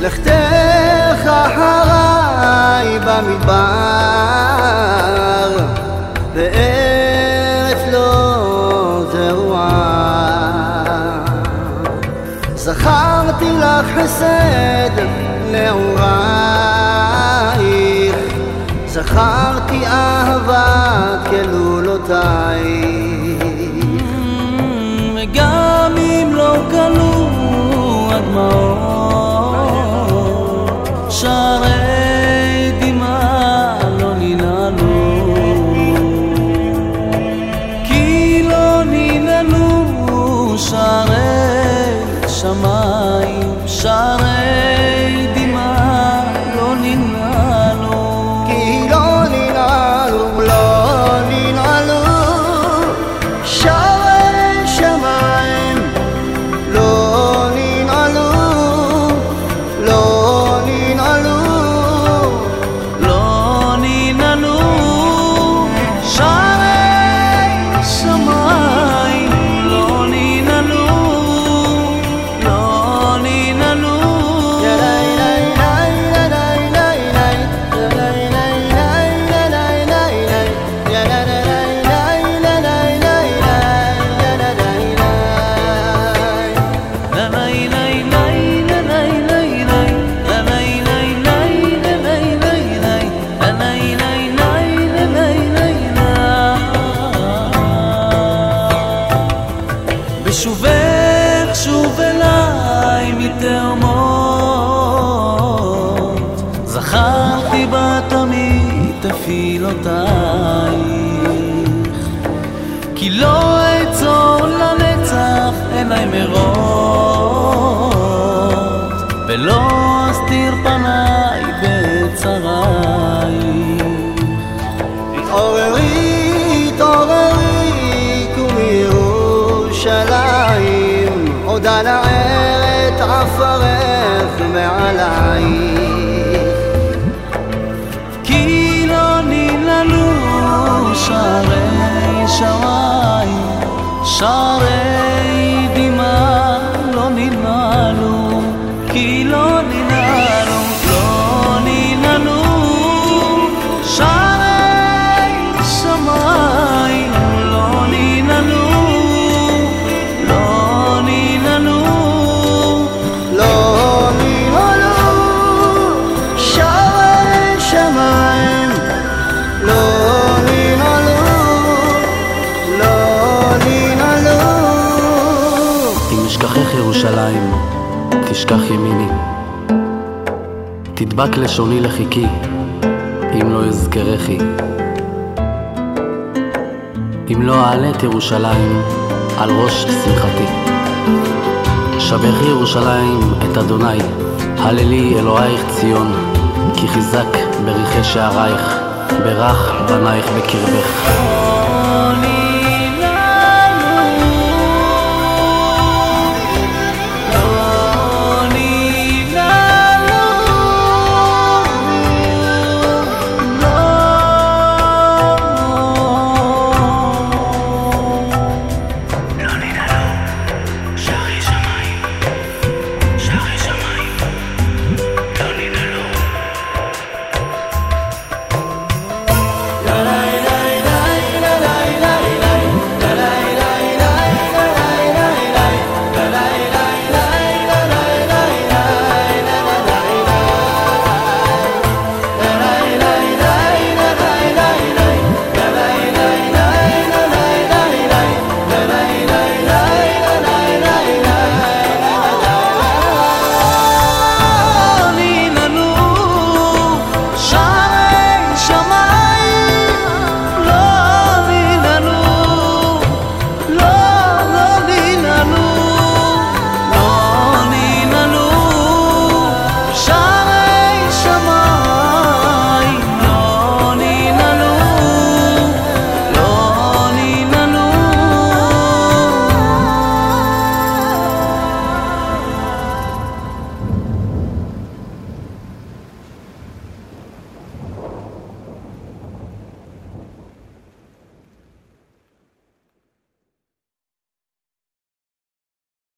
לכתך אחריי במדבר, בארץ לא זרועה. זכרתי לך חסד נעורייך, זכרתי אהבת כלולותייך. וגם אם לא קלו הדמעות, שערי דמעה לא ננעלו, כי לא ננעלו שערי שמיים, שערי דמעה לא ננעלו, כי לא ננעלו, לא ננעלו שערי שמיים, לא ננעלו, לא ננעלו, לא ננעלו שערי שמיים, לא ננעלו, לא ננעלו. בשובך שוב אליי מתהומות, זכרתי בה תמיד תפילותייך, כי לא אעצור לנצח עיניי מרות, ולא אסתיר פניי בצריי. התעוררי, התעוררי, קומי ירושלים, עוד אנער את עפרך מעלייך, כי לא ננעלו שערי שמיים, שערי דמעה לא ננעלו, כי לא ננעלו, לא ננעלו שערי שמיים, לא ננעלו, לא ננעלו, לא ננעלו שערי שמיים, לא ננעלו, לא ננעלו. אם אשכחך ירושלים, תשכח ימיני, תדבק לשוני לחיקי, אם לא אזכרכי. אם לא אעלה את ירושלים על ראש שמחתי, שבחי ירושלים את אדוני, הללי אלוהיך ציון, כי חיזק בריחי שערייך, ברך בנייך בקרבך.